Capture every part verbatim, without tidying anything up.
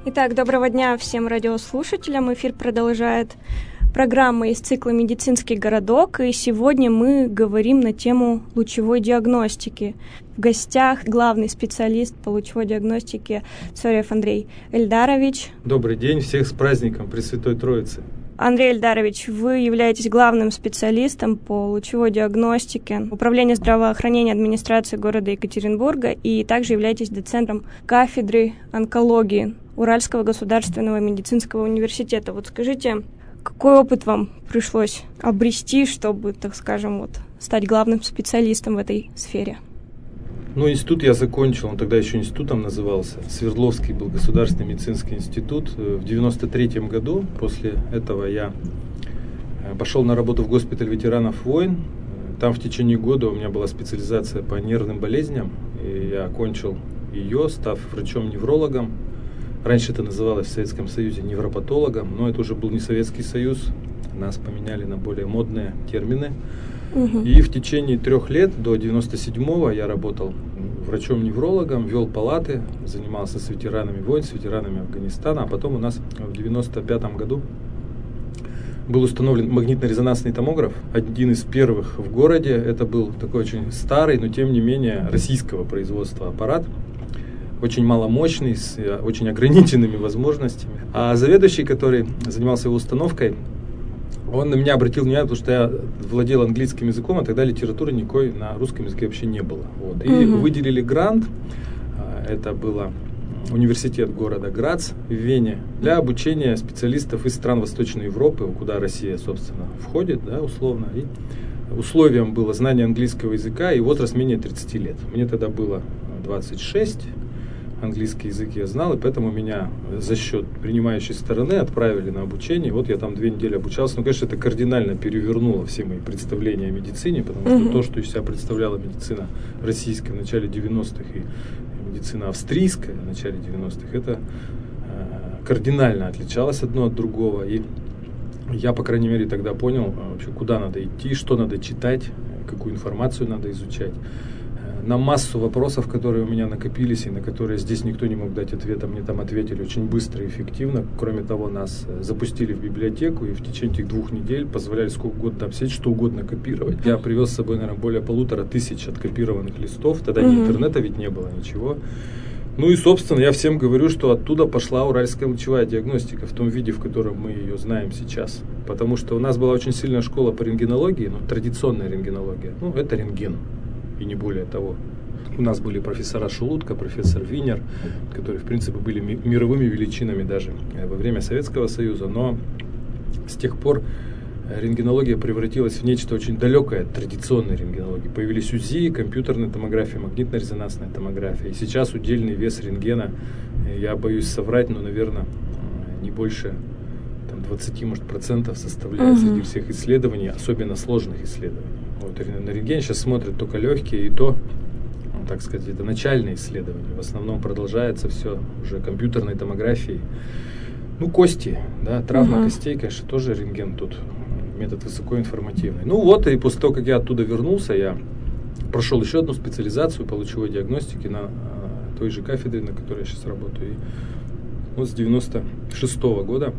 Итак, доброго дня всем радиослушателям. Эфир продолжает программа из цикла «Медицинский городок», и сегодня мы говорим на тему лучевой диагностики. В гостях главный специалист по лучевой диагностике Цорев Андрей Эльдарович. Добрый день, всех с праздником Пресвятой Троицы. Андрей Эльдарович, вы являетесь главным специалистом по лучевой диагностике Управления здравоохранения администрации города Екатеринбурга и также являетесь доцентом кафедры онкологии Уральского государственного медицинского университета. Вот скажите, какой опыт вам пришлось обрести, чтобы, так скажем, вот, стать главным специалистом в этой сфере? Ну, институт я закончил, он тогда еще институтом назывался. Свердловский был государственный медицинский институт. В девяносто третьем году, после этого я пошел на работу в госпиталь ветеранов войн. Там в течение года у меня была специализация по нервным болезням. И я окончил ее, став врачом-неврологом. Раньше это называлось в Советском Союзе невропатологом, но это уже был не Советский Союз. Нас поменяли на более модные термины. Угу. И в течение трех лет, до девяносто седьмого, я работал врачом-неврологом, вел палаты, занимался с ветеранами войн, с ветеранами Афганистана. А потом у нас в девяносто пятом году был установлен магнитно-резонансный томограф, один из первых в городе. Это был такой очень старый, но тем не менее российского производства аппарат. Очень маломощный, с очень ограниченными возможностями. А заведующий, который занимался его установкой, он на меня обратил внимание, потому что я владел английским языком, а тогда литературы никакой на русском языке вообще не было. Вот. И угу. выделили грант, это был университет города Грац в Вене, для обучения специалистов из стран Восточной Европы, куда Россия, собственно, входит, да, условно. И условием было знание английского языка и возраст менее тридцати лет. Мне тогда было двадцать шесть. Английский язык я знал, и поэтому меня за счет принимающей стороны отправили на обучение. Вот я там две недели обучался. Ну, конечно, это кардинально перевернуло все мои представления о медицине, потому что mm-hmm. то, что из себя представляла медицина российская в начале девяностых и медицина австрийская в начале девяностых, это э, кардинально отличалось одно от другого. И я, по крайней мере, тогда понял, вообще, куда надо идти, что надо читать, какую информацию надо изучать. На массу вопросов, которые у меня накопились и на которые здесь никто не мог дать ответа, мне там ответили очень быстро и эффективно. Кроме того, нас запустили в библиотеку и в течение этих двух недель позволяли сколько угодно там сидеть, что угодно копировать. Я привез с собой, наверное, более полутора тысяч откопированных листов. Тогда mm-hmm. ни интернета ведь не было, ничего. Ну и, собственно, я всем говорю, что оттуда пошла уральская лучевая диагностика в том виде, в котором мы ее знаем сейчас. Потому что у нас была очень сильная школа по рентгенологии, ну, традиционная рентгенология. Ну, это рентген. И не более того. У нас были профессора Шелудько, профессор Винер, которые, в принципе, были ми- мировыми величинами даже во время Советского Союза. Но с тех пор рентгенология превратилась в нечто очень далекое от традиционной рентгенологии. Появились УЗИ, компьютерная томография, магнитно-резонансная томография. И сейчас удельный вес рентгена, я боюсь соврать, но, наверное, не больше там, двадцать, может, процентов составляет uh-huh. среди всех исследований, особенно сложных исследований. Вот, на рентген сейчас смотрят только легкие, и то, ну, так сказать, это начальное исследование. В основном продолжается все уже компьютерной томографией. Ну, кости, да, травма uh-huh. костей, конечно, тоже рентген тут метод высокоинформативный. Ну вот, и после того, как я оттуда вернулся, я прошел еще одну специализацию по лучевой диагностике на а, той же кафедре, на которой я сейчас работаю. И вот с девяносто шестого года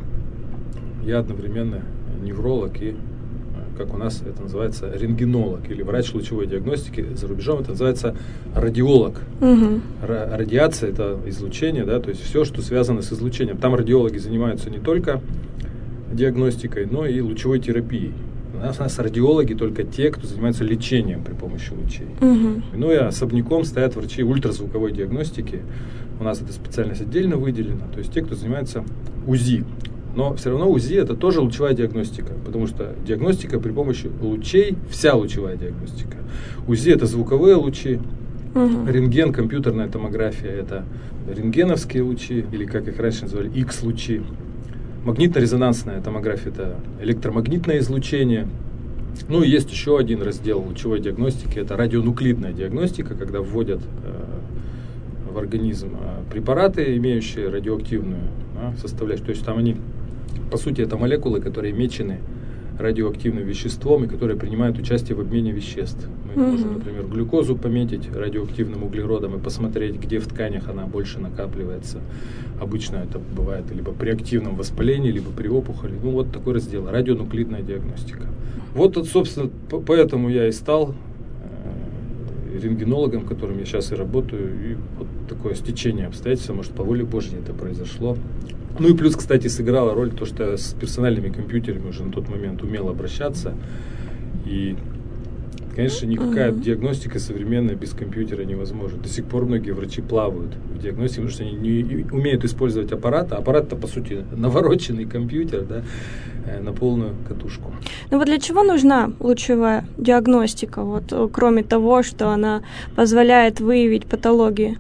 я одновременно невролог и, как у нас это называется, рентгенолог или врач лучевой диагностики. За рубежом это называется радиолог. Угу. Ра- радиация – это излучение, да, то есть все, что связано с излучением. Там радиологи занимаются не только диагностикой, но и лучевой терапией. У нас, у нас радиологи только те, кто занимается лечением при помощи лучей. Угу. Ну и особняком стоят врачи ультразвуковой диагностики. У нас эта специальность отдельно выделена. То есть те, кто занимается УЗИ. Но все равно УЗИ это тоже лучевая диагностика, потому что диагностика при помощи лучей, вся лучевая диагностика. УЗИ это звуковые лучи, угу. рентген, компьютерная томография это рентгеновские лучи, или как их раньше называли, Х-лучи. Магнитно-резонансная томография это электромагнитное излучение. Ну и есть еще один раздел лучевой диагностики, это радионуклидная диагностика, когда вводят э, в организм э, препараты, имеющие радиоактивную э, составляющую. То есть там они, по сути, это молекулы, которые мечены радиоактивным веществом и которые принимают участие в обмене веществ. Мы mm-hmm. можем, например, глюкозу пометить радиоактивным углеродом и посмотреть, где в тканях она больше накапливается. Обычно это бывает либо при активном воспалении, либо при опухоли. Ну, вот такой раздел. Радионуклидная диагностика. Вот, собственно, поэтому я и стал рентгенологом, которым я сейчас и работаю, и вот такое стечение обстоятельств, может, по воле Божьей это произошло. Ну и плюс, кстати, сыграла роль то, что я с персональными компьютерами уже на тот момент умел обращаться. И, конечно, никакая uh-huh. диагностика современная без компьютера невозможна. До сих пор многие врачи плавают в диагностике, потому что они не умеют использовать аппарат, а аппарат-то, по сути, навороченный компьютер, да, на полную катушку. Ну вот для чего нужна лучевая диагностика, вот, кроме того, что она позволяет выявить патологии?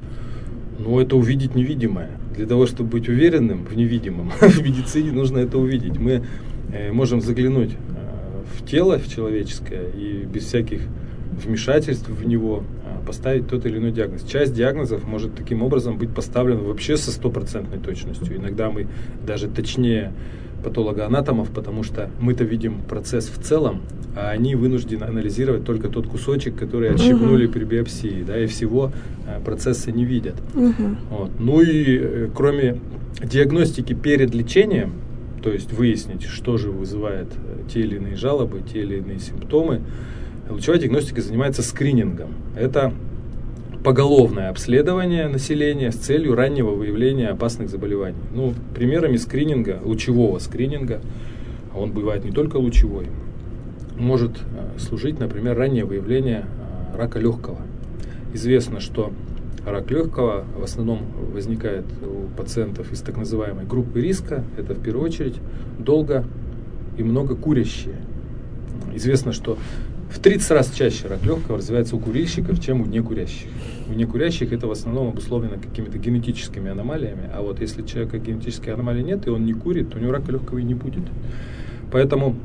Ну, это увидеть невидимое. Для того, чтобы быть уверенным в невидимом, в медицине нужно это увидеть. Мы э, можем заглянуть э, в тело, в человеческое, и без всяких вмешательств в него э, поставить тот или иной диагноз. Часть диагнозов может таким образом быть поставлена вообще со стопроцентной точностью. Иногда мы даже точнее патологоанатомов, потому что мы-то видим процесс в целом, а они вынуждены анализировать только тот кусочек, который отщипнули uh-huh. при биопсии, да, и всего а, процесса не видят. Uh-huh. Вот. Ну и э, кроме диагностики перед лечением, то есть выяснить, что же вызывает э, те или иные жалобы, те или иные симптомы, лучевая диагностика занимается скринингом. Это поголовное обследование населения с целью раннего выявления опасных заболеваний. Ну, примерами скрининга, лучевого скрининга, он бывает не только лучевой, может э, служить, например, раннее выявление э, рака легкого. Известно, что рак легкого в основном возникает у пациентов из так называемой группы риска. Это в первую очередь долго и много курящие. Известно, что в тридцать раз чаще рак легкого развивается у курильщиков, чем у некурящих. У некурящих это в основном обусловлено какими-то генетическими аномалиями, а вот если у человека генетические аномалии нет, и он не курит, то у него рака легкого и не будет. Поэтому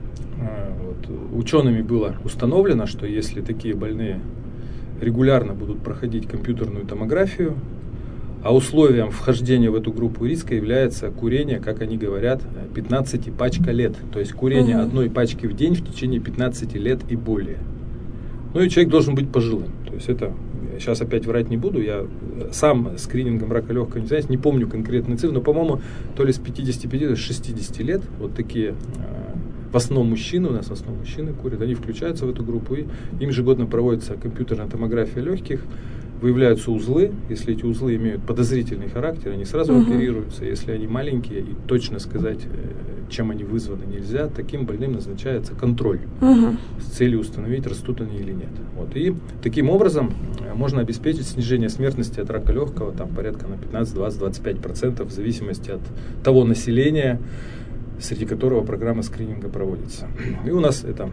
э, вот, учеными было установлено, что если такие больные регулярно будут проходить компьютерную томографию, а условием вхождения в эту группу риска является курение, как они говорят, пятнадцать пачка лет. То есть курение угу. одной пачки в день в течение пятнадцати лет и более. Ну и человек должен быть пожилым. То есть это, сейчас опять врать не буду, я сам скринингом рака легкого не занимаюсь, не помню конкретные цифры, но, по-моему, то ли с пятидесяти пяти, то ли с шестидесяти лет вот такие, в основном мужчины, у нас в основном мужчины курят, они включаются в эту группу, и им ежегодно проводится компьютерная томография легких, выявляются узлы. Если эти узлы имеют подозрительный характер, они сразу uh-huh. оперируются. Если они маленькие и точно сказать, чем они вызваны, нельзя, таким больным назначается контроль uh-huh. с целью установить, растут они или нет. Вот. И таким образом можно обеспечить снижение смертности от рака легкого там, порядка на пятнадцать, двадцать, двадцать пять процентов в зависимости от того населения, среди которого программа скрининга проводится. И у нас это...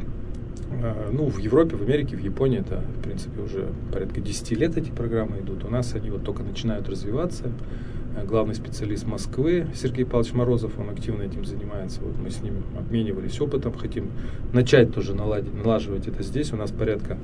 Ну, в Европе, в Америке, в Японии это, в принципе, уже порядка десяти лет эти программы идут. У нас они вот только начинают развиваться. Главный специалист Москвы Сергей Павлович Морозов, он активно этим занимается. Вот мы с ним обменивались опытом, хотим начать тоже наладить, налаживать это здесь. У нас порядка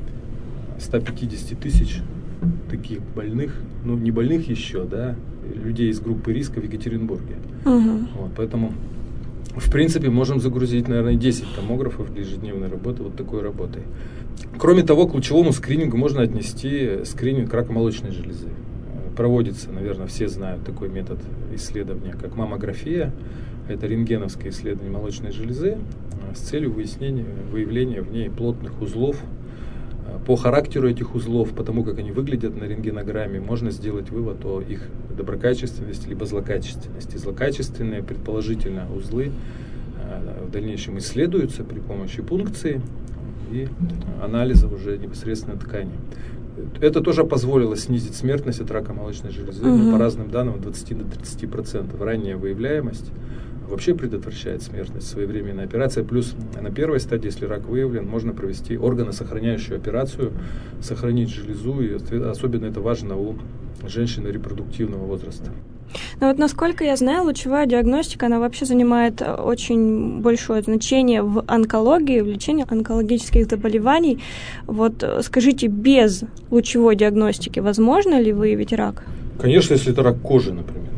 ста пятидесяти тысяч таких больных, ну, не больных еще, да, людей из группы риска в Екатеринбурге. Uh-huh. Вот, поэтому... В принципе, можем загрузить, наверное, десять томографов для ежедневной работы вот такой работой. Кроме того, к лучевому скринингу можно отнести скрининг рака молочной железы. Проводится, наверное, все знают такой метод исследования, как маммография. Это рентгеновское исследование молочной железы с целью выяснения, выявления в ней плотных узлов. По характеру этих узлов, по тому, как они выглядят на рентгенограмме, можно сделать вывод о их доброкачественности либо злокачественности. Злокачественные, предположительно, узлы э, в дальнейшем исследуются при помощи пункции и анализа уже непосредственно ткани. Это тоже позволило снизить смертность от рака молочной железы, угу. но по разным данным от двадцати до тридцати процентов. Ранняя выявляемость вообще предотвращает смертность, своевременная операция. Плюс на первой стадии, если рак выявлен, можно провести органосохраняющую операцию, сохранить железу, и особенно это важно у женщин репродуктивного возраста. Ну вот, насколько я знаю, лучевая диагностика, она вообще занимает очень большое значение в онкологии, в лечении онкологических заболеваний. Вот скажите, без лучевой диагностики возможно ли выявить рак? Конечно, если это рак кожи, например.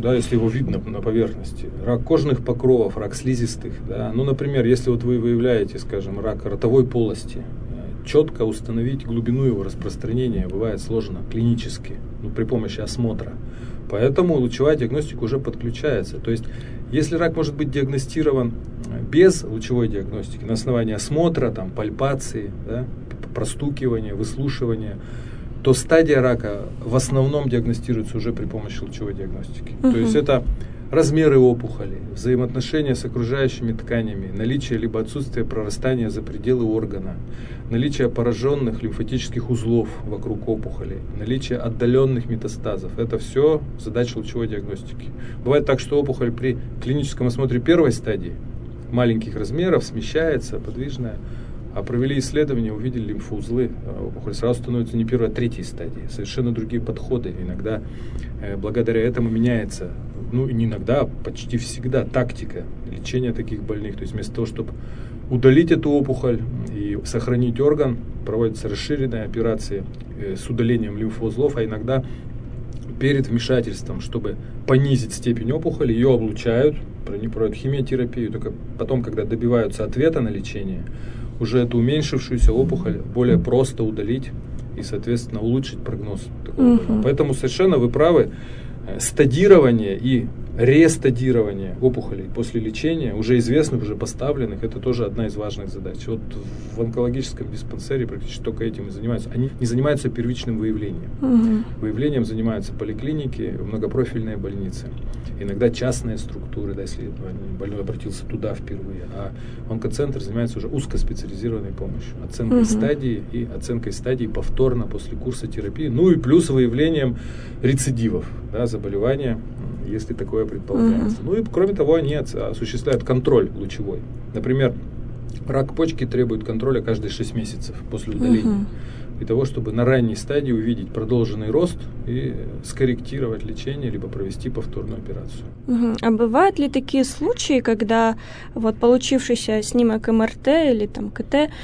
да, если его видно на поверхности. Рак кожных покровов, рак слизистых. Да. Ну, например, если вот вы выявляете, скажем, рак ротовой полости, четко установить глубину его распространения бывает сложно клинически, ну, при помощи осмотра. Поэтому лучевая диагностика уже подключается. То есть, если рак может быть диагностирован без лучевой диагностики, на основании осмотра, там, пальпации, да, простукивания, выслушивания, то стадия рака в основном диагностируется уже при помощи лучевой диагностики. Uh-huh. То есть это размеры опухолей, взаимоотношения с окружающими тканями, наличие либо отсутствие прорастания за пределы органа, наличие пораженных лимфатических узлов вокруг опухолей, наличие отдаленных метастазов. Это все задача лучевой диагностики. Бывает так, что опухоль при клиническом осмотре первой стадии маленьких размеров смещается, подвижная, а провели исследования, увидели лимфоузлы, опухоль сразу становится не первой, а третьей стадии. Совершенно другие подходы. Иногда э, благодаря этому меняется, ну не иногда, а почти всегда тактика лечения таких больных. То есть вместо того, чтобы удалить эту опухоль и сохранить орган, проводятся расширенные операции э, с удалением лимфоузлов, а иногда перед вмешательством, чтобы понизить степень опухоли, ее облучают, проводят химиотерапию, только потом, когда добиваются ответа на лечение, уже эту уменьшившуюся опухоль более просто удалить и, соответственно, улучшить прогноз такого uh-huh. Поэтому совершенно вы правы, стадирование и рестадирование опухолей после лечения, уже известных, уже поставленных, это тоже одна из важных задач. Вот в онкологическом диспансере практически только этим и занимаются. Они не занимаются первичным выявлением. Uh-huh. Выявлением занимаются поликлиники, многопрофильные больницы, иногда частные структуры, да, если больной обратился туда впервые. А онкоцентр занимается уже узкоспециализированной помощью, оценкой uh-huh. стадии и оценкой стадии повторно после курса терапии, ну и плюс выявлением рецидивов, да, заболевания, если такое предполагается. Uh-huh. Ну и кроме того, они осуществляют контроль лучевой. Например, рак почки требует контроля каждые шесть месяцев после удаления. Uh-huh. Для того, чтобы на ранней стадии увидеть продолженный рост и скорректировать лечение, либо провести повторную операцию. Uh-huh. А бывают ли такие случаи, когда вот получившийся снимок эм эр тэ или там ка тэ,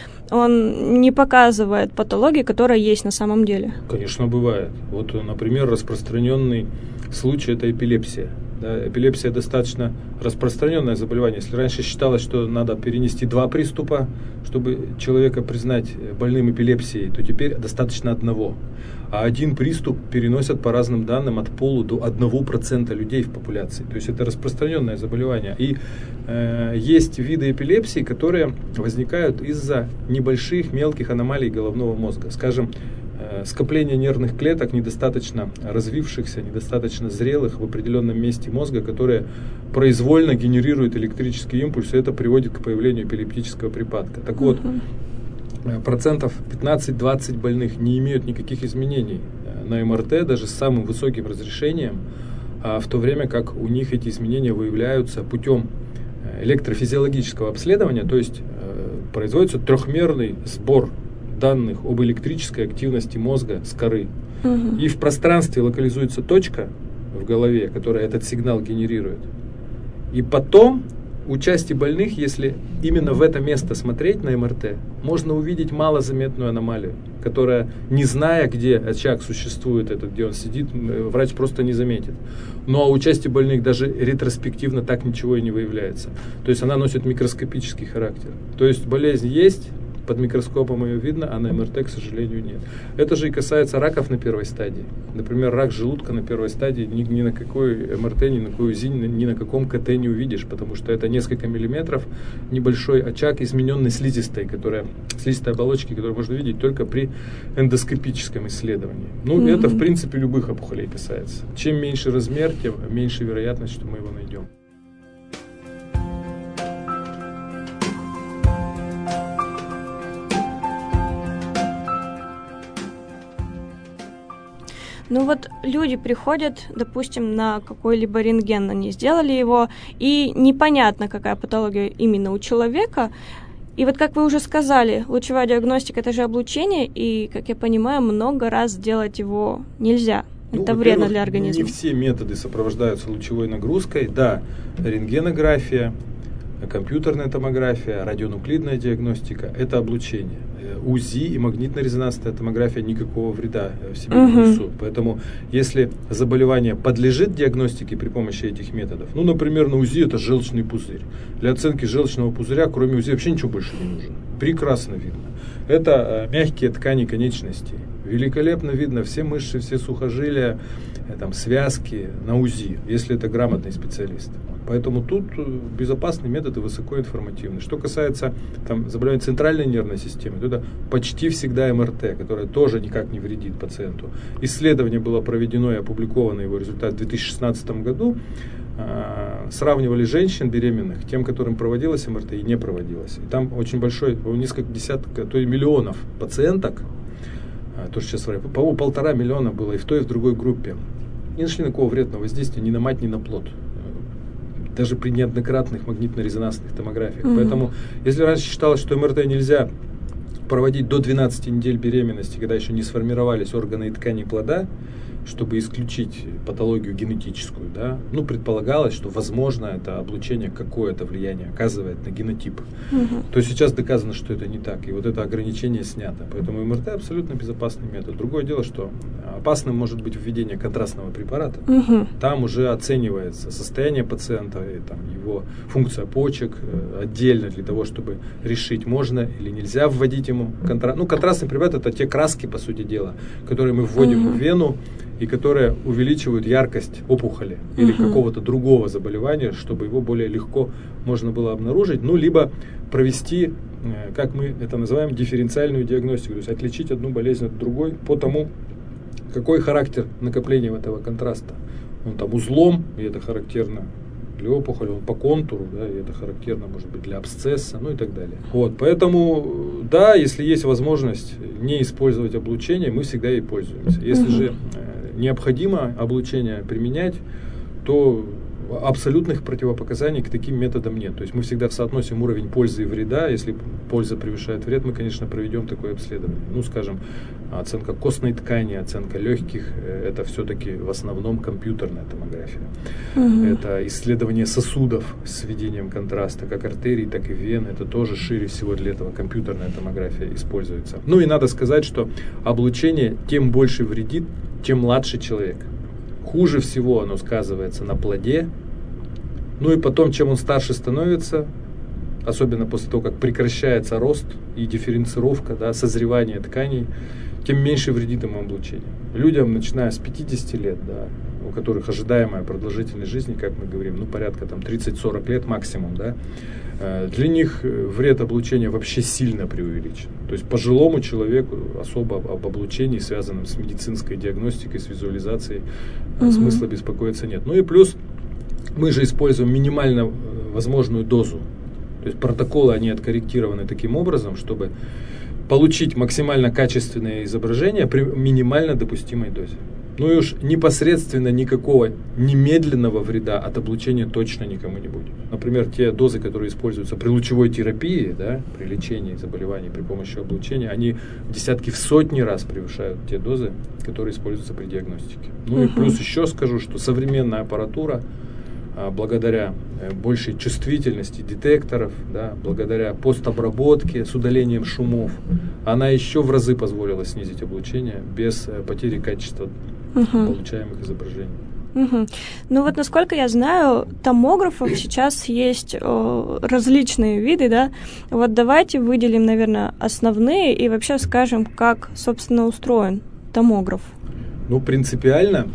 он не показывает патологии, которая есть на самом деле? Конечно, бывает. Вот, например, распространенный случай – это эпилепсия. Да, эпилепсия достаточно распространенное заболевание. Если раньше считалось, что надо перенести два приступа, чтобы человека признать больным эпилепсией, то теперь достаточно одного. А один приступ переносят по разным данным от полу до одного процента людей в популяции. То есть это распространенное заболевание. И э, есть виды эпилепсии, которые возникают из-за небольших мелких аномалий головного мозга. Скажем, скопление нервных клеток, недостаточно развившихся, недостаточно зрелых в определенном месте мозга, которые произвольно генерируют электрический импульс, и это приводит к появлению эпилептического припадка. Так вот, uh-huh. процентов пятнадцать-двадцать больных не имеют никаких изменений на эм эр тэ, даже с самым высоким разрешением, а в то время как у них эти изменения выявляются путем электрофизиологического обследования, то есть производится трехмерный сбор данных об электрической активности мозга с коры. Угу. И в пространстве локализуется точка в голове, которая этот сигнал генерирует. И потом у части больных, если именно в это место смотреть на эм эр тэ, можно увидеть малозаметную аномалию, которая, не зная, где очаг существует, этот, где он сидит, врач просто не заметит. Ну а у части больных даже ретроспективно так ничего и не выявляется. То есть она носит микроскопический характер. То есть болезнь есть, под микроскопом ее видно, а на эм эр тэ, к сожалению, нет. Это же и касается раков на первой стадии. Например, рак желудка на первой стадии ни, ни на какой эм эр тэ, ни на какой УЗИ, ни, ни на каком ка тэ не увидишь, потому что это несколько миллиметров, небольшой очаг измененной слизистой, которая, слизистой оболочки, которую можно видеть только при эндоскопическом исследовании. Ну, mm-hmm. это, в принципе, любых опухолей касается. Чем меньше размер, тем меньше вероятность, что мы его найдем. Ну вот люди приходят, допустим, на какой-либо рентген, они сделали его, и непонятно, какая патология именно у человека. И вот, как вы уже сказали, лучевая диагностика – это же облучение, и, как я понимаю, много раз делать его нельзя. Ну, это вредно для организма. Не все методы сопровождаются лучевой нагрузкой. Да, рентгенография, компьютерная томография, радионуклидная диагностика – это облучение. УЗИ и магнитно-резонансная томография никакого вреда в себе не несут. Поэтому, если заболевание подлежит диагностике при помощи этих методов, ну, например, на УЗИ это желчный пузырь. Для оценки желчного пузыря, кроме УЗИ, вообще ничего больше не нужно. Прекрасно видно. Это мягкие ткани конечностей. Великолепно видно все мышцы, все сухожилия, там, связки на УЗИ, если это грамотный специалист. Поэтому тут безопасный метод и высокоинформативный. Что касается там, заболеваний центральной нервной системы, то это почти всегда эм эр тэ, которое тоже никак не вредит пациенту. Исследование было проведено и опубликовано его результат в две тысячи шестнадцатом году. Сравнивали женщин беременных, тем, которым проводилась эм эр тэ и не проводилась. И там очень большой, несколько десятков, то и миллионов пациенток, то, что сейчас, по-моему, полтора миллиона было и в той, и в другой группе. Не нашли никакого вредного воздействия ни на мать, ни на плод. Даже при неоднократных магнитно-резонансных томографиях. Mm-hmm. Поэтому, если раньше считалось, что эм эр тэ нельзя проводить до двенадцати недель беременности, когда еще не сформировались органы и ткани плода, чтобы исключить патологию генетическую, да, ну, предполагалось, что, возможно, это облучение какое-то влияние оказывает на генотип. Угу. То сейчас доказано, что это не так, и вот это ограничение снято. Поэтому эм эр тэ абсолютно безопасный метод. Другое дело, что опасным может быть введение контрастного препарата. Угу. Там уже оценивается состояние пациента, и, там, его функция почек э, отдельно для того, чтобы решить, можно или нельзя вводить ему контраст. Ну, контрастный препарат — это те краски, по сути дела, которые мы вводим угу. в вену, и которые увеличивают яркость опухоли или uh-huh. какого-то другого заболевания, чтобы его более легко можно было обнаружить, ну, либо провести, как мы это называем, дифференциальную диагностику, то есть отличить одну болезнь от другой по тому, какой характер накопления этого контраста. Он там узлом, и это характерно для опухоли, он по контуру, да, и это характерно, может быть, для абсцесса, ну и так далее. Вот, поэтому, да, если есть возможность не использовать облучение, мы всегда ей пользуемся. Если угу. же необходимо облучение применять, то абсолютных противопоказаний к таким методам нет. То есть мы всегда соотносим уровень пользы и вреда. Если польза превышает вред, мы, конечно, проведем такое обследование. Ну, скажем, оценка костной ткани, оценка легких, это все-таки в основном компьютерная томография. Угу. Это исследование сосудов с введением контраста, как артерий, так и вен. Это тоже шире всего для этого компьютерная томография используется. Ну и надо сказать, что облучение тем больше вредит, чем младше человек. Хуже всего оно сказывается на плоде. Ну и потом, чем он старше становится, особенно после того, как прекращается рост и дифференцировка, да, созревание тканей, тем меньше вредит ему облучение. Людям, начиная с пятидесяти лет, да, у которых ожидаемая продолжительность жизни, как мы говорим, ну, порядка там тридцать-сорок лет максимум, да, для них вред облучения вообще сильно преувеличен. То есть пожилому человеку особо об облучении, связанном с медицинской диагностикой, с визуализацией, угу. смысла беспокоиться нет. Ну и плюс мы же используем минимально возможную дозу. То есть протоколы, они откорректированы таким образом, чтобы получить максимально качественное изображение при минимально допустимой дозе. Ну и уж непосредственно никакого немедленного вреда от облучения точно никому не будет. Например, те дозы, которые используются при лучевой терапии, да, при лечении заболеваний при помощи облучения, они в десятки, в сотни раз превышают те дозы, которые используются при диагностике. Ну uh-huh. и плюс еще скажу, что современная аппаратура, благодаря большей чувствительности детекторов, да, благодаря постобработке с удалением шумов, она еще в разы позволила снизить облучение без потери качества угу. получаемых изображений. Угу. Ну вот, насколько я знаю, томографов сейчас есть о, различные виды, да. Вот давайте выделим, наверное, основные и вообще скажем, как, собственно, устроен томограф. Ну, принципиально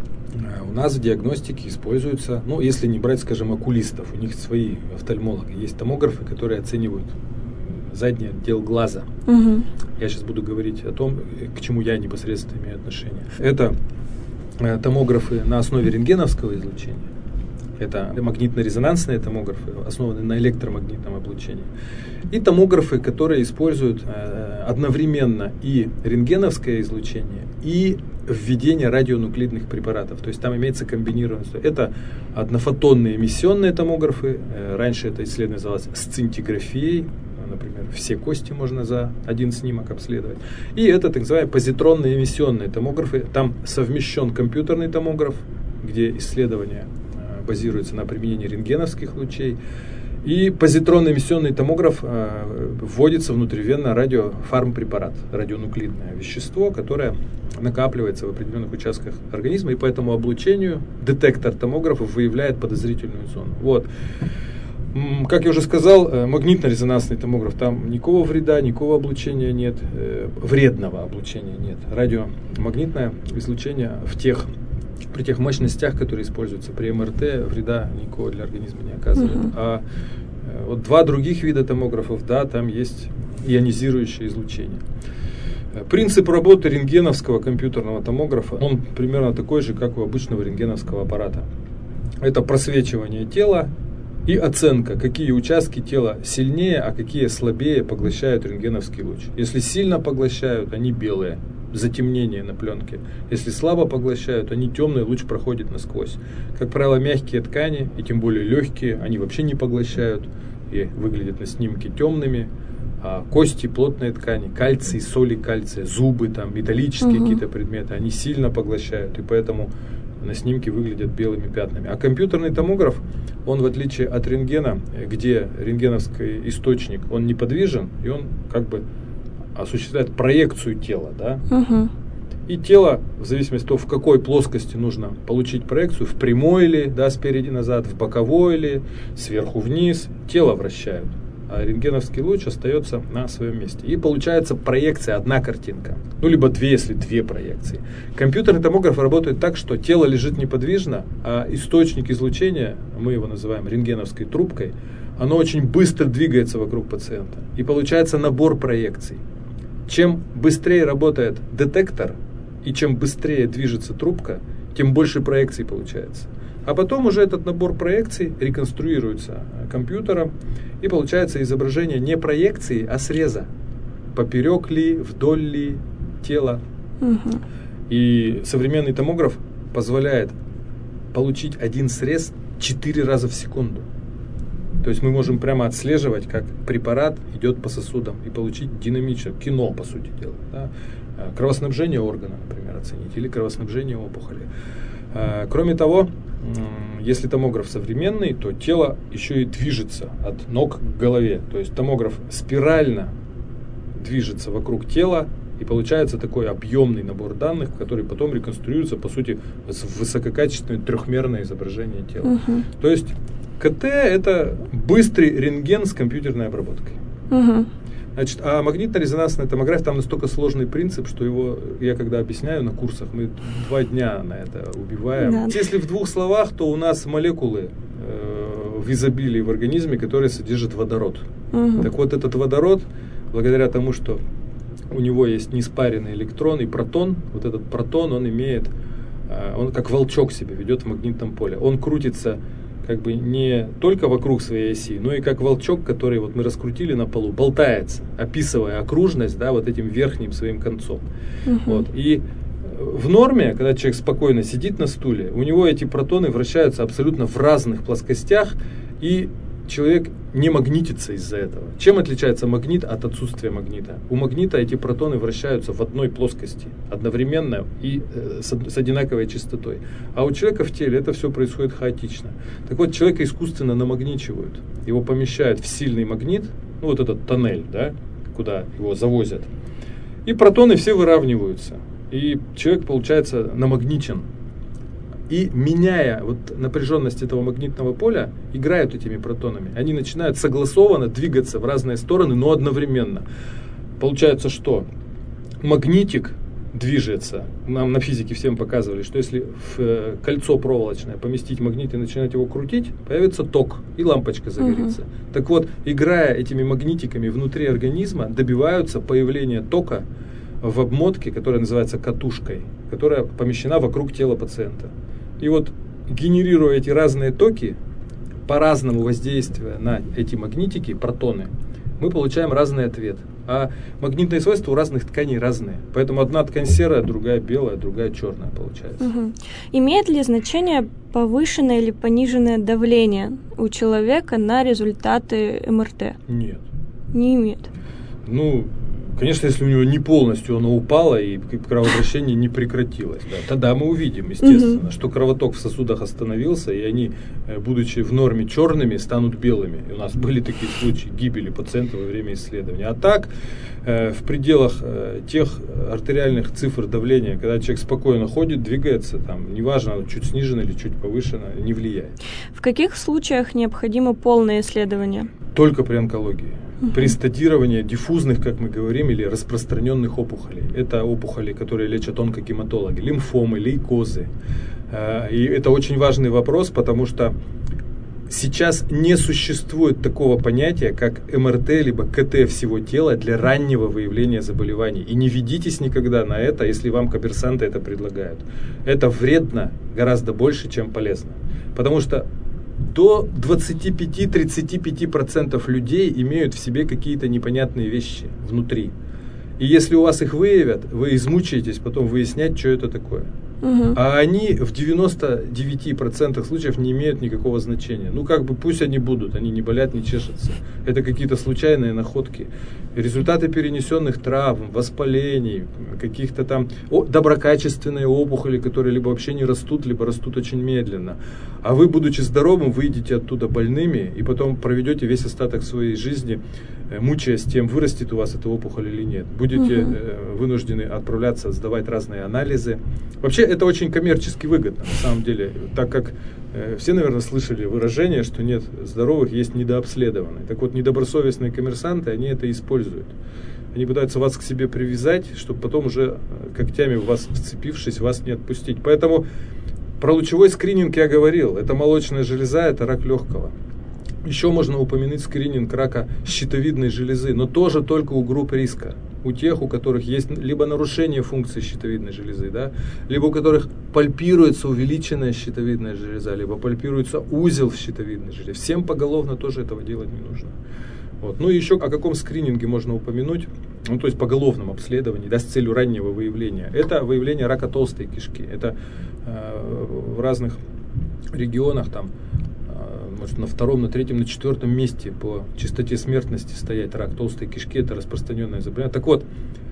у нас в диагностике используются, ну, если не брать, скажем, окулистов, у них свои офтальмологи, есть томографы, которые оценивают задний отдел глаза. Угу. Я сейчас буду говорить о том, к чему я непосредственно имею отношение. Это томографы на основе рентгеновского излучения. Это магнитно-резонансные томографы, основанные на электромагнитном облучении. И томографы, которые используют э, одновременно и рентгеновское излучение, и введение радионуклидных препаратов. То есть там имеется комбинированность. Это однофотонные эмиссионные томографы. Э, раньше это исследование называлось сцинтиграфией. Например, все кости можно за один снимок обследовать. И это так называемые позитронные эмиссионные томографы. Там совмещен компьютерный томограф, где исследования базируется на применении рентгеновских лучей, И позитронно-эмиссионный томограф э, вводится внутривенно радиофармпрепарат, радионуклидное вещество, которое накапливается в определенных участках организма, и по этому облучению детектор томографов выявляет подозрительную зону. Вот. Как я уже сказал, магнитно-резонансный томограф, там никакого вреда, никакого облучения нет, э, вредного облучения нет. Радиомагнитное излучение в тех, при тех мощностях, которые используются при эм эр тэ, вреда никакого для организма не оказывает. Uh-huh. А э, вот два других вида томографов, да, там есть ионизирующее излучение. Принцип работы рентгеновского компьютерного томографа, он примерно такой же, как у обычного рентгеновского аппарата. Это просвечивание тела и оценка, какие участки тела сильнее, а какие слабее поглощают рентгеновский луч. Если сильно поглощают, они белые, затемнение на пленке. Если слабо поглощают, они темные, луч проходит насквозь. Как правило, мягкие ткани, и тем более легкие, они вообще не поглощают и выглядят на снимке темными. А кости, плотные ткани, кальций, соли кальция, зубы, там, металлические угу. какие-то предметы, они сильно поглощают, и поэтому на снимке выглядят белыми пятнами. А компьютерный томограф, он в отличие от рентгена, где рентгеновский источник, он неподвижен, и он как бы осуществляет проекцию тела, да? Угу. И тело, в зависимости от того, в какой плоскости нужно получить проекцию, в прямой ли, да, спереди назад, в боковой ли, сверху вниз, тело вращают. А рентгеновский луч остается на своем месте. И получается проекция, одна картинка. Ну, либо две, если две проекции. Компьютерный томограф работает так, что тело лежит неподвижно, а источник излучения, мы его называем рентгеновской трубкой, оно очень быстро двигается вокруг пациента. И получается набор проекций. Чем быстрее работает детектор, и чем быстрее движется трубка, тем больше проекций получается. А потом уже этот набор проекций реконструируется компьютером, и получается изображение не проекции, а среза. Поперек ли, вдоль ли тела. Угу. И современный томограф позволяет получить один срез четыре раза в секунду. То есть мы можем прямо отслеживать, как препарат идет по сосудам, и получить динамично, кино, по сути дела. Да? Кровоснабжение органа, например, оценить, или кровоснабжение опухоли. Кроме того, если томограф современный, то тело еще и движется от ног к голове. То есть томограф спирально движется вокруг тела, и получается такой объемный набор данных, который потом реконструируется, по сути, в высококачественное трехмерное изображение тела. Угу. То есть КТ – это быстрый рентген с компьютерной обработкой. Угу. Значит, а магнитно-резонансная томография, там настолько сложный принцип, что его, я когда объясняю на курсах, мы два дня на это убиваем. Да. Если в двух словах, то у нас молекулы э, в изобилии в организме, которые содержат водород. Угу. Так вот, этот водород, благодаря тому, что у него есть неспаренный электрон и протон, вот этот протон, он имеет, э, он как волчок себя ведет в магнитном поле. Он крутится как бы не только вокруг своей оси, но и как волчок, который вот мы раскрутили на полу, болтается, описывая окружность, да, вот этим верхним своим концом. Uh-huh. Вот. И в норме, когда человек спокойно сидит на стуле, у него эти протоны вращаются абсолютно в разных плоскостях, и человек не магнитится из-за этого. Чем отличается магнит от отсутствия магнита? У магнита эти протоны вращаются в одной плоскости одновременно и э, с, с одинаковой частотой. А у человека в теле это все происходит хаотично. Так вот, человека искусственно намагничивают. Его помещают в сильный магнит, ну вот этот тоннель, да, куда его завозят. И протоны все выравниваются. И человек, получается, намагничен. И меняя вот напряженность этого магнитного поля, играют этими протонами. Они начинают согласованно двигаться в разные стороны, но одновременно. Получается, что магнитик движется. Нам на физике всем показывали, что если в кольцо проволочное поместить магнит и начинать его крутить, появится ток, и лампочка загорится. Uh-huh. Так вот, играя этими магнитиками внутри организма, добиваются появления тока в обмотке, которая называется катушкой, которая помещена вокруг тела пациента. И вот, генерируя эти разные токи, по-разному воздействуя на эти магнитики, протоны, мы получаем разный ответ. А магнитные свойства у разных тканей разные. Поэтому одна ткань серая, другая белая, другая черная получается. Угу. Имеет ли значение повышенное или пониженное давление у человека на результаты эм эр тэ? Нет. Не имеет? Ну, Конечно, если у него не полностью оно упало и кровообращение не прекратилось, да, тогда мы увидим, естественно, угу. что кровоток в сосудах остановился, и они, будучи в норме черными, станут белыми. И у нас были такие случаи гибели пациентов во время исследования. А так, э, в пределах э, тех артериальных цифр давления, когда человек спокойно ходит, двигается, там, неважно, чуть снижено или чуть повышено, не влияет. В каких случаях необходимо полное исследование? Только при онкологии. Uh-huh. При стадировании диффузных, как мы говорим, или распространенных опухолей. Это опухоли, которые лечат онкогематологи, лимфомы, лейкозы. И это очень важный вопрос, потому что сейчас не существует такого понятия, как эм эр тэ либо ка тэ всего тела для раннего выявления заболеваний. И не ведитесь никогда на это, если вам коммерсанты это предлагают. Это вредно гораздо больше, чем полезно. Потому что до двадцати пяти - тридцати пяти процентов людей имеют в себе какие-то непонятные вещи внутри. И если у вас их выявят, вы измучаетесь потом выяснять, что это такое. Угу. А они в девяноста девяти процентах случаев не имеют никакого значения. Ну, как бы пусть они будут, они не болят, не чешутся. Это какие-то случайные находки. Результаты перенесенных травм, воспалений, каких-то там о, доброкачественные опухоли, которые либо вообще не растут, либо растут очень медленно. А вы, будучи здоровым, выйдете оттуда больными и потом проведете весь остаток своей жизни, мучаясь тем, вырастет у вас эта опухоль или нет. Будете угу. э, вынуждены отправляться, сдавать разные анализы. Вообще это очень коммерчески выгодно, на самом деле, так как э, все, наверное, слышали выражение, что нет здоровых, есть недообследованные. Так вот, недобросовестные коммерсанты, они это используют. Они пытаются вас к себе привязать, чтобы потом уже когтями в вас вцепившись, вас не отпустить. Поэтому про лучевой скрининг я говорил. Это молочная железа, это рак легкого. Еще можно упомянуть скрининг рака щитовидной железы, но тоже только у групп риска. У тех, у которых есть либо нарушение функции щитовидной железы, да, либо у которых пальпируется увеличенная щитовидная железа, либо пальпируется узел в щитовидной железе. Всем поголовно тоже этого делать не нужно. Вот. Ну и еще о каком скрининге можно упомянуть, ну то есть поголовном обследовании, да, с целью раннего выявления. Это выявление рака толстой кишки. Это э, в разных регионах там, может, на втором, на третьем, на четвертом месте по частоте смертности стоять рак толстой кишки, это распространенное заболевание. Так вот,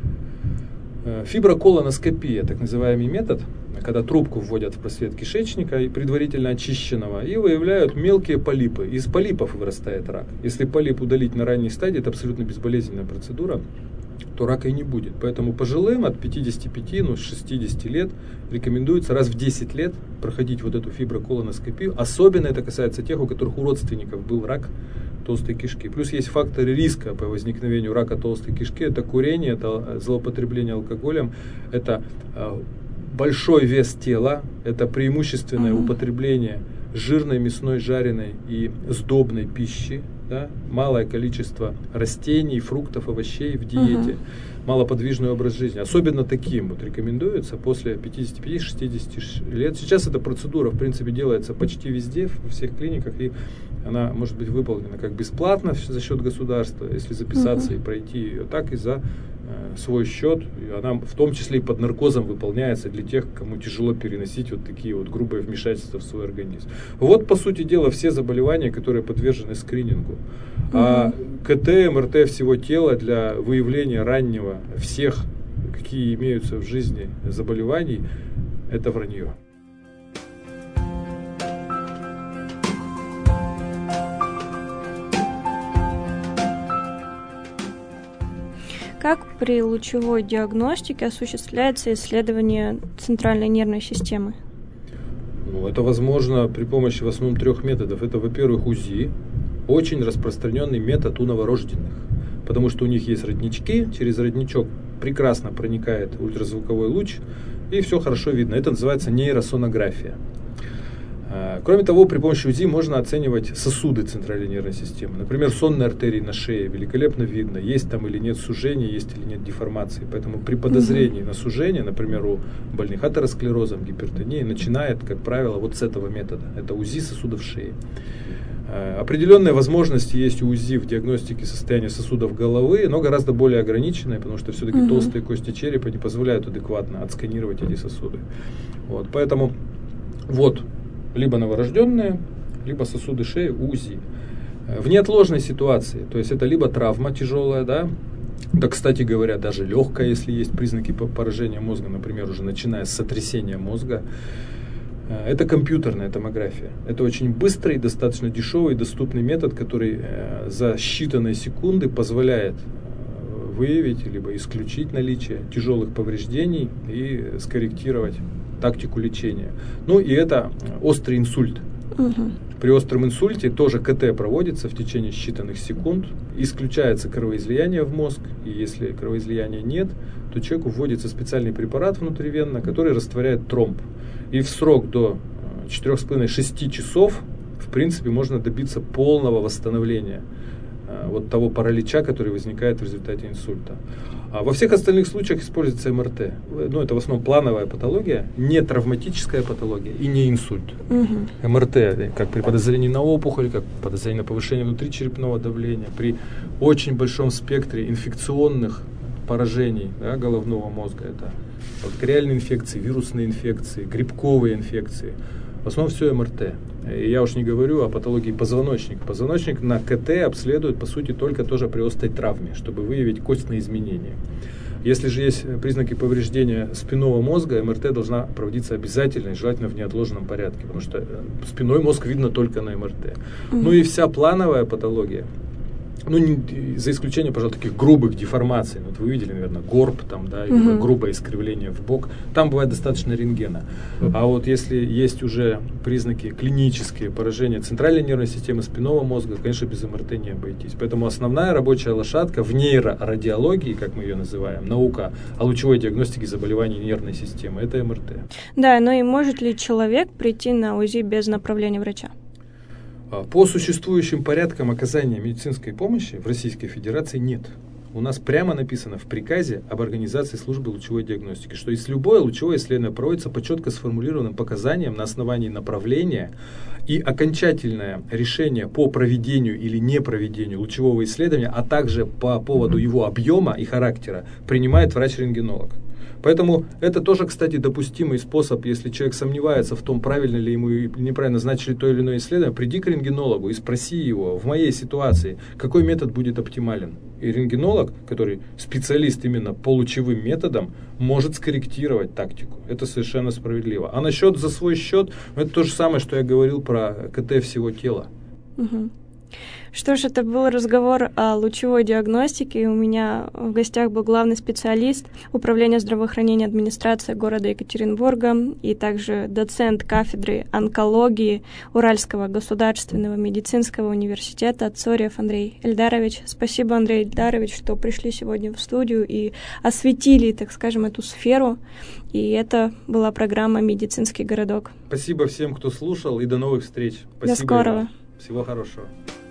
фиброколоноскопия, так называемый метод, когда трубку вводят в просвет кишечника, предварительно очищенного, и выявляют мелкие полипы. Из полипов вырастает рак. Если полип удалить на ранней стадии, это абсолютно безболезненная процедура, то рака и не будет. Поэтому пожилым от пятидесяти пяти, ну, с шестидесяти лет рекомендуется раз в десять лет проходить вот эту фиброколоноскопию. Особенно это касается тех, у которых у родственников был рак толстой кишки. Плюс есть факторы риска по возникновению рака толстой кишки. Это курение, это злоупотребление алкоголем, это большой вес тела, это преимущественное mm-hmm. употребление жирной, мясной, жареной и сдобной пищи, да? Малое количество растений, фруктов, овощей в диете, uh-huh. малоподвижный образ жизни. Особенно таким вот рекомендуется после пятидесяти пяти - шестидесяти лет. Сейчас эта процедура, в принципе, делается почти везде, во всех клиниках, и она может быть выполнена как бесплатно за счет государства, если записаться uh-huh. и пройти ее, так и за э, свой счет. И она в том числе и под наркозом выполняется для тех, кому тяжело переносить вот такие вот грубые вмешательства в свой организм. Вот, по сути дела, все заболевания, которые подвержены скринингу. Uh-huh. А ка тэ, эм эр тэ всего тела для выявления раннего всех, какие имеются в жизни заболеваний, это вранье. Как при лучевой диагностике осуществляется исследование центральной нервной системы? Ну, это возможно при помощи в основном трех методов. Это, во-первых, УЗИ, очень распространенный метод у новорожденных, потому что у них есть роднички, через родничок прекрасно проникает ультразвуковой луч, и все хорошо видно. Это называется нейросонография. Кроме того, при помощи УЗИ можно оценивать сосуды центральной нервной системы. Например, сонные артерии на шее великолепно видно, есть там или нет сужения, есть или нет деформации. Поэтому при подозрении на сужение, например, у больных атеросклерозом, гипертонией, начинает, как правило, вот с этого метода. Это УЗИ сосудов шеи. Определенные возможности есть у УЗИ в диагностике состояния сосудов головы, но гораздо более ограниченные, потому что все-таки угу. толстые кости черепа не позволяют адекватно отсканировать эти сосуды. Вот, поэтому вот либо новорожденные, либо сосуды шеи УЗИ. В неотложной ситуации, то есть это либо травма тяжелая, да, Да, кстати говоря, даже легкое, если есть признаки поражения мозга, например, уже начиная с сотрясения мозга, это компьютерная томография. Это очень быстрый, достаточно дешевый, доступный метод, который за считанные секунды позволяет выявить либо исключить наличие тяжелых повреждений и скорректировать тактику лечения. Ну и это острый инсульт. Угу. При остром инсульте тоже КТ проводится в течение считанных секунд, исключается кровоизлияние в мозг, и если кровоизлияния нет, то человеку вводится специальный препарат внутривенно, который растворяет тромб. И в срок до четырёх с половиной - шести часов, в принципе, можно добиться полного восстановления вот того паралича, который возникает в результате инсульта. А во всех остальных случаях используется эм эр тэ. Ну, это в основном плановая патология, не травматическая патология и не инсульт. Угу. эм эр тэ, как при подозрении на опухоль, как подозрении на повышение внутричерепного давления, при очень большом спектре инфекционных поражений, да, головного мозга, это бактериальные инфекции, вирусные инфекции, грибковые инфекции. В основном все эм эр тэ. И я уж не говорю о патологии позвоночника. Позвоночник на КТ обследуют, по сути, только тоже при острой травме, чтобы выявить костные изменения. Если же есть признаки повреждения спинного мозга, эм эр тэ должна проводиться обязательно и желательно в неотложном порядке, потому что спинной мозг видно только на эм эр тэ. Mm-hmm. Ну и вся плановая патология, ну, не, за исключением, пожалуй, таких грубых деформаций. Вот вы видели, наверное, горб, там, да, или uh-huh. грубое искривление в бок. Там бывает достаточно рентгена. Uh-huh. А вот если есть уже признаки клинические, поражения центральной нервной системы, спинного мозга, конечно, без эм эр тэ не обойтись. Поэтому основная рабочая лошадка в нейрорадиологии, как мы ее называем, наука о лучевой диагностике заболеваний нервной системы, это эм эр тэ. Да, но и может ли человек прийти на УЗИ без направления врача? По существующим порядкам оказания медицинской помощи в Российской Федерации нет. У нас прямо написано в приказе об организации службы лучевой диагностики, что если любое лучевое исследование проводится по четко сформулированным показаниям на основании направления, и окончательное решение по проведению или не проведению лучевого исследования, а также по поводу его объема и характера, принимает врач-рентгенолог. Поэтому это тоже, кстати, допустимый способ, если человек сомневается в том, правильно ли ему или неправильно назначили то или иное исследование, приди к рентгенологу и спроси его, в моей ситуации, какой метод будет оптимален. И рентгенолог, который специалист именно по лучевым методам, может скорректировать тактику. Это совершенно справедливо. А насчет за свой счет, это то же самое, что я говорил про КТ всего тела. Угу. Что ж, это был разговор о лучевой диагностике. И у меня в гостях был главный специалист Управления здравоохранения администрации города Екатеринбурга и также доцент кафедры онкологии Уральского государственного медицинского университета Цорьев Андрей Эльдарович. Спасибо, Андрей Эльдарович, что пришли сегодня в студию и осветили, так скажем, эту сферу. И это была программа «Медицинский городок». Спасибо всем, кто слушал, и до новых встреч. Спасибо. До скорого. Всего хорошего.